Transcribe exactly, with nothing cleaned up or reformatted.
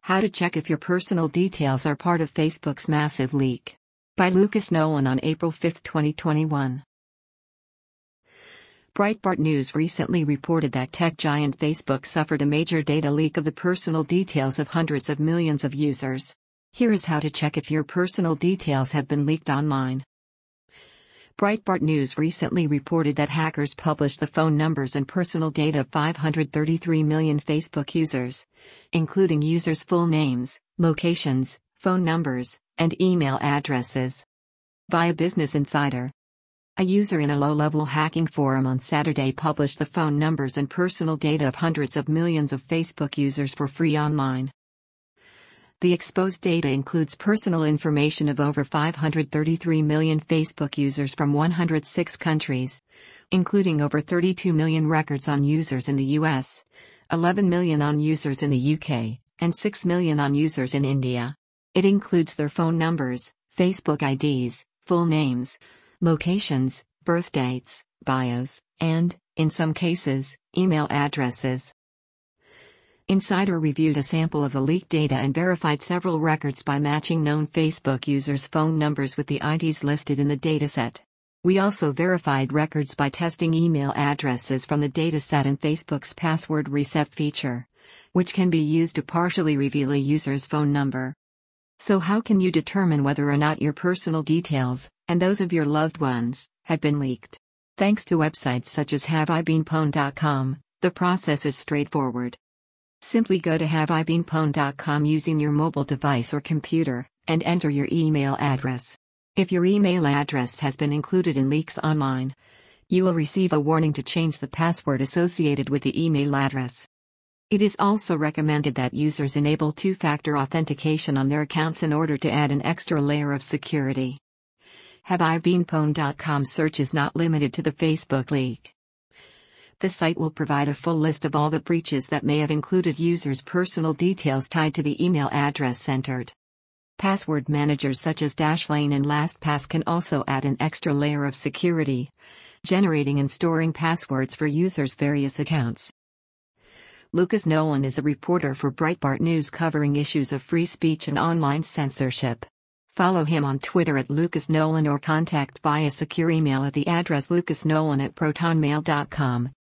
How to check if your personal details are part of Facebook's massive leak. By Lucas Nolan on April fifth, twenty twenty-one. Breitbart News recently reported that tech giant Facebook suffered a major data leak of the personal details of hundreds of millions of users. Here is how to check if your personal details have been leaked online. Breitbart News recently reported that hackers published the phone numbers and personal data of five hundred thirty-three million Facebook users, including users' full names, locations, phone numbers, and email addresses. Via Business Insider, a user in a low-level hacking forum on Saturday published the phone numbers and personal data of hundreds of millions of Facebook users for free online. The exposed data includes personal information of over five hundred thirty-three million Facebook users from one hundred six countries, including over thirty-two million records on users in the U S, eleven million on users in the U K, and six million on users in India. It includes their phone numbers, Facebook I Ds, full names, locations, birth dates, bios, and, in some cases, email addresses. Insider reviewed a sample of the leaked data and verified several records by matching known Facebook users' phone numbers with the I Ds listed in the dataset. We also verified records by testing email addresses from the dataset and Facebook's password reset feature, which can be used to partially reveal a user's phone number. So how can you determine whether or not your personal details, and those of your loved ones, have been leaked? Thanks to websites such as have I been pwned dot com, the process is straightforward. Simply go to have I been pwned dot com using your mobile device or computer, and enter your email address. If your email address has been included in leaks online, you will receive a warning to change the password associated with the email address. It is also recommended that users enable two-factor authentication on their accounts in order to add an extra layer of security. have I been pwned dot com search is not limited to the Facebook leak. The site will provide a full list of all the breaches that may have included users' personal details tied to the email address entered. Password managers such as Dashlane and LastPass can also add an extra layer of security, generating and storing passwords for users' various accounts. Lucas Nolan is a reporter for Breitbart News covering issues of free speech and online censorship. Follow him on Twitter at Lucas Nolan or contact via secure email at the address lucasnolan at protonmail dot com.